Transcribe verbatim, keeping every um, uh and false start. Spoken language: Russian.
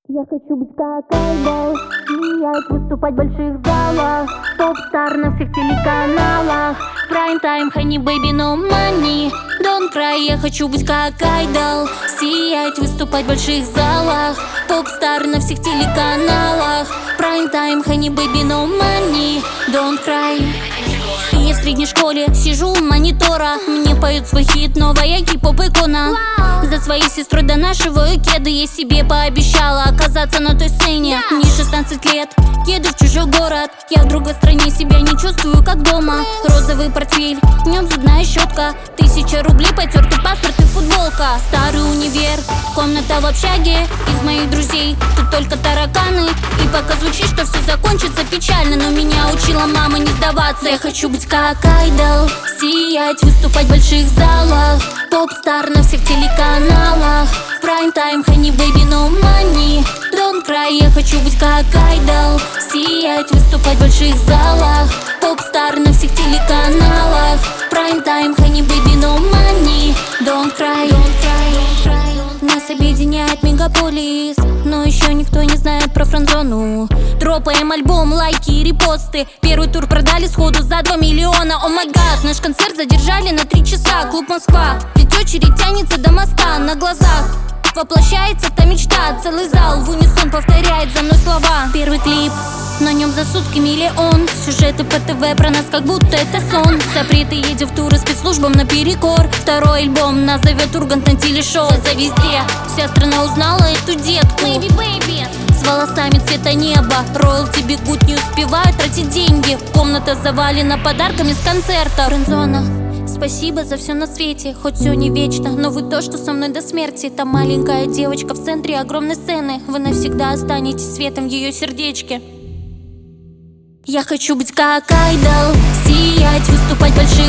Я хочу быть как Айдол, сиять, выступать в больших залах, поп-стар на всех телеканалах. Prime time, honey, baby, no money. Don't cry, я хочу быть как Айдол, сиять, выступать в больших залах, поп-стар на всех телеканалах. Prime time, honey, baby, no money. Don't cry. Я в средней школе сижу у монитора, мне поют свой хит, новая кей-поп-икона. За своей сестрой донашиваю кеды, я себе пообещала оказаться на той сцене. Мне шестнадцать лет, еду в чужой город, я в другой стране себя не чувствую как дома. Розовый портфель, в нем зубная щетка, тысяча рублей, потертый паспорт и футболка. Старый универ, комната в общаге, из моих друзей тут только тараканы. И пока звучит, что все закончится печально, но меня учила мама не сдаваться. Я хочу быть как Айдол, сиять, выступать в больших залах, поп-стар на всех телеканалах. Prime time, honey, baby, no money. Don't cry, я хочу быть как Айдол, сиять, выступать в больших залах, поп-стар на всех телеканалах. Prime time, honey, baby, no money. Don't cry, don't cry, don't cry. Нас объединяет мегаполис, но еще никто не знает про френдзону. Дропаем альбом, лайки и репосты. Первый тур продали сходу за два миллиона. О май гад, наш концерт задержали на три часа. Клуб Москва, ведь очередь тянется до моста. На глазах воплощается та мечта. Целый зал в унисон повторяет за мной слова. Первый клип, на нем за сутки миллион. Сюжеты по ТВ про нас, как будто это сон. Запреты, едем в туры спецслужбам наперекор. Второй альбом нас зовет Ургант на телешоу. За везде, вся страна узнала эту детку. Baby, baby. С волосами цвета неба, роялти бегут, не успевают тратить деньги. Комната завалена подарками с концерта. Френдзона, спасибо за все на свете, хоть все не вечно, но вы то, что со мной до смерти. Та маленькая девочка в центре огромной сцены, вы навсегда останетесь светом в ее сердечке. Я хочу быть как Айдол, сиять, выступать в больших